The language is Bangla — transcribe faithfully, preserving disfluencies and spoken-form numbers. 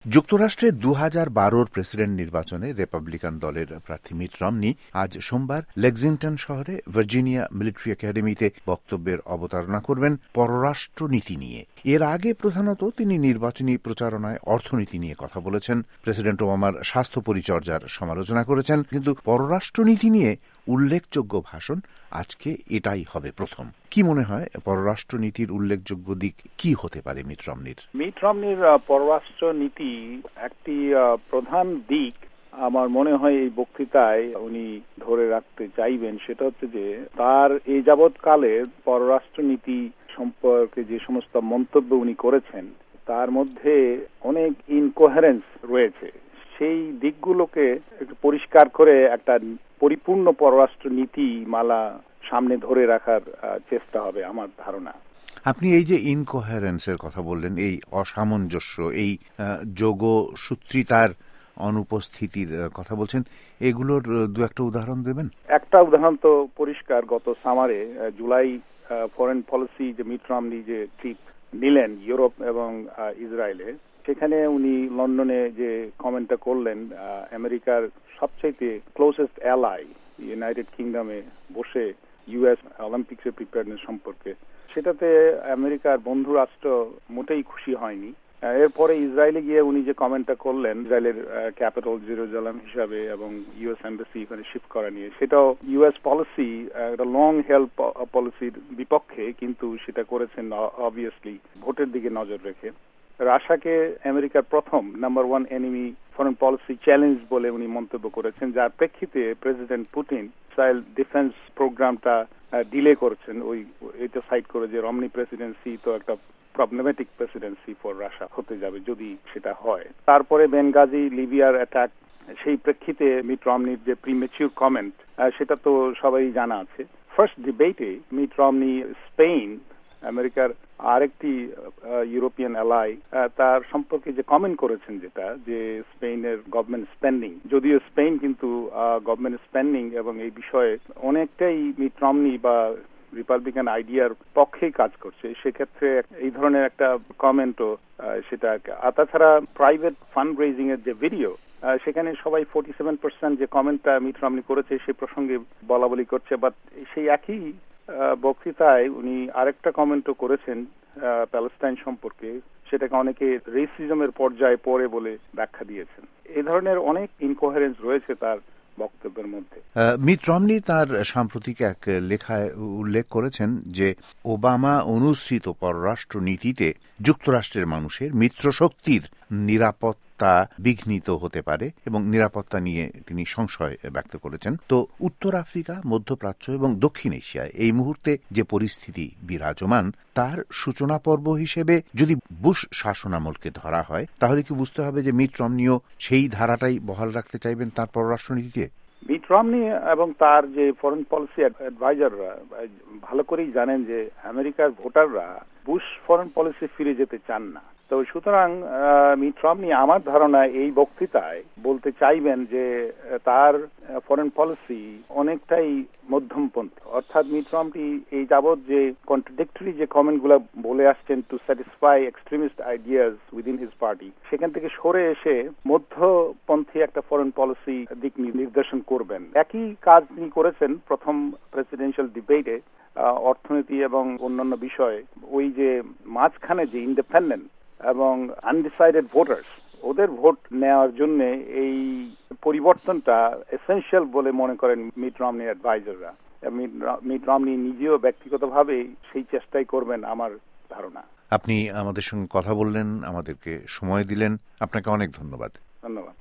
যুক্তরাষ্ট্রে দু হাজার বারোর প্রেসিডেন্ট নির্বাচনে রিপাবলিকান দলের প্রার্থী মিট রমনি আজ সোমবার লেক্সিংটন শহরে ভার্জিনিয়া মিলিটারি একাডেমিতে বক্তব্যের অবতারণা করবেন পররাষ্ট্রনীতি নিয়ে। এর আগে প্রধানত তিনি নির্বাচনী প্রচারণায় অর্থনীতি নিয়ে কথা বলেছেন, প্রেসিডেন্ট ওবামার স্বাস্থ্য পরিচর্যার সমালোচনা করেছেন, কিন্তু পররাষ্ট্রনীতি নিয়ে উল্লেখযোগ্য ভাষণ আজকে এটাই হবে প্রথম। কি মনে হয় পররাষ্ট্রনীতির উল্লেখযোগ্য দিক কি হতে পারে মিট রমনির? মিট রমনির পররাষ্ট্রনীতি একটি প্রধান দিক আমার মনে হয় এই বক্তৃতায় উনি ধরে রাখতে চাইবেন, সেটা হচ্ছে যে তার এই যাবৎকালে পররাষ্ট্রনীতি সম্পর্কে যে সমস্ত মন্তব্য উনি করেছেন তার মধ্যে অনেক ইনকোহেরেন্স রয়েছে। সেই দিকগুলোকে একটু পরিষ্কার করে একটা পরিপূর্ণ পররাষ্ট্র নীতি মালা সামনে ধরে রাখার চেষ্টা হবে আমার ধারণা। আপনি এই যে ইনকোহেরেন্সের কথা বললেন, এই অসামঞ্জস্য, এই যোগসূত্রিতার অনুপস্থিতির কথা বলছেন, এগুলোর দু একটা উদাহরণ দেবেন? একটা উদাহরণ তো পরিষ্কার, গত সামারে জুলাই ফরেন পলিসি যে মিট রমনি যে ট্রিপ নিলেন ইউরোপ এবং ইসরায়েলে, সেখানে উনি লন্ডনে যে কমেন্টটা করলেন আমেরিকার সবচেয়ে ক্লোজেস্ট অ্যালাই ইউনাইটেড কিংডমে বসে ইউএস অলিম্পিক্সের প্রিপারেশন সম্পর্কে, সেটাতে আমেরিকার বন্ধু রাষ্ট্র মোটেই খুশি হয়নি। এরপরে ইসরায়েলে গিয়ে উনি যে কমেন্টটা করলেন ইসরায়েলের ক্যাপিটাল জেরুজালেম হিসাবে এবং ইউএস এম্বাসি এখানে শিফট করা নিয়ে, সেটাও ইউএস পলিসি একটা লং হেল্প পলিসির বিপক্ষে, কিন্তু সেটা করেছেন অবভিয়াসলি ভোটের দিকে নজর রেখে। রাশিয়াকে আমেরিকার প্রথম number one enemy foreign policy challenge বলে উনি মন্তব্য করেছেন, যার প্রেক্ষিতে প্রেসিডেন্ট পুতিন ইসরায়েল ডিফেন্স প্রোগ্রামটা ডিলে করেছেন, ওই এটা সাইড করে যে রমনি প্রেসিডেন্সি তো একটা প্রবলেমেটিক প্রেসিডেন্সি ফর রাশিয়া হতে যাবে যদি সেটা হয়। তারপরে বেনগাজি লিবিয়ার অ্যাটাক, সেই প্রেক্ষিতে মিট রমনির যে প্রিমেচিউর কমেন্ট সেটা তো সবাই জানা আছে। ফার্স্ট ডিবেটে মিট রমনি স্পেন, আমেরিকার আরেকটি ইউরোপিয়ান অ্যালাই, তার সম্পর্কে যে কমেন্ট করেছেন, যেটা যে স্পেনের গভর্নমেন্ট স্পেন্ডিং, যদিও স্পেন কিন্তু গভর্নমেন্ট স্পেন্ডিং এবং এই বিষয়ে অনেকটাই মিট রমনি বা রিপাবলিকান আইডিয়ার পক্ষেই কাজ করছে, সেক্ষেত্রে এই ধরনের একটা কমেন্টও সেটা। আর তাছাড়া প্রাইভেট ফান্ড রেজিং এর যে ভিডিও, সেখানে সবাই ফোর্টি সেভেন পার্সেন্ট যে কমেন্টটা মিট রমনি করেছে সে প্রসঙ্গে বলা বলি করছে, বাট সেই একই বক্তৃতায় উনি আরেকটা কমেন্টও করেছেন প্যালেস্টাইন সম্পর্কে, সেটাকে অনেকে রেসিজমের পর্যায়ে পড়ে বলে ব্যাখ্যা দিয়েছেন। এই ধরনের অনেক ইনকোহেরেন্স রয়েছে তার বক্তব্যের মধ্যে। মিট রমনি তার সাম্প্রতিক এক লেখায় উল্লেখ করেছেন যে ওবামা অনুসৃত পররাষ্ট্র নীতিতে যুক্তরাষ্ট্রের মানুষের মিত্রশক্তির নিরাপত্তা বিঘ্নিত হতে পারে এবং নিরাপত্তা নিয়ে তিনি সংশয় ব্যক্ত করেছেন। তো উত্তর আফ্রিকা, মধ্যপ্রাচ্য এবং দক্ষিণ এশিয়ায় এই মুহূর্তে যে পরিস্থিতি বিরাজমান, তার সূচনা পর্ব হিসেবে যদি বুশ শাসনামলকে ধরা হয়, তাহলে কি বুঝতে হবে যে মিট রমনিও সেই ধারাটাই বহাল রাখতে চাইবেন তার পররাষ্ট্রনীতিতে? মিট রমনি এবং তার যে ফরেন পলিসি অ্যাডভাইজাররা ভালো করেই জানেন যে আমেরিকার ভোটাররা বুশ ফরেন পলিসি ফিরে যেতে চান না। তো সুতরাং মিট রমনি আমার ধারণা এই বক্তৃতায় বলতে চাইবেন যে তার ফরেন পলিসি অনেকটাই মধ্যমপন্থী, অর্থাৎ মিট রমনি এই যাবৎ যে কন্ট্রাডিক্টরি যে কমেন্টগুলো বলে আসছেন to satisfy extremist ideas within his party, সেখান থেকে সরে এসে মধ্যপন্থী একটা ফরেন পলিসি দিক নির্দেশন করবেন। একই কাজ তিনি করেছেন প্রথম প্রেসিডেন্সিয়াল ডিবেটে, অর্থনীতি এবং অন্যান্য বিষয়ে। ওই যে মাঝখানে যে ইন্ডিপেন্ডেন্ট এবং আনডিসাইডেড ভোটার্স, ওদের ভোট নেওয়ার জন্য এই পরিবর্তনটা এসেনশিয়াল বলে মনে করেন মিট রমনি অ্যাডভাইজাররা। মিট রমনি নিজেও ব্যক্তিগতভাবে সেই চেষ্টাই করবেন আমার ধারণা। আপনি আমাদের সঙ্গে কথা বললেন, আমাদেরকে সময় দিলেন, আপনাকে অনেক ধন্যবাদ। ধন্যবাদ।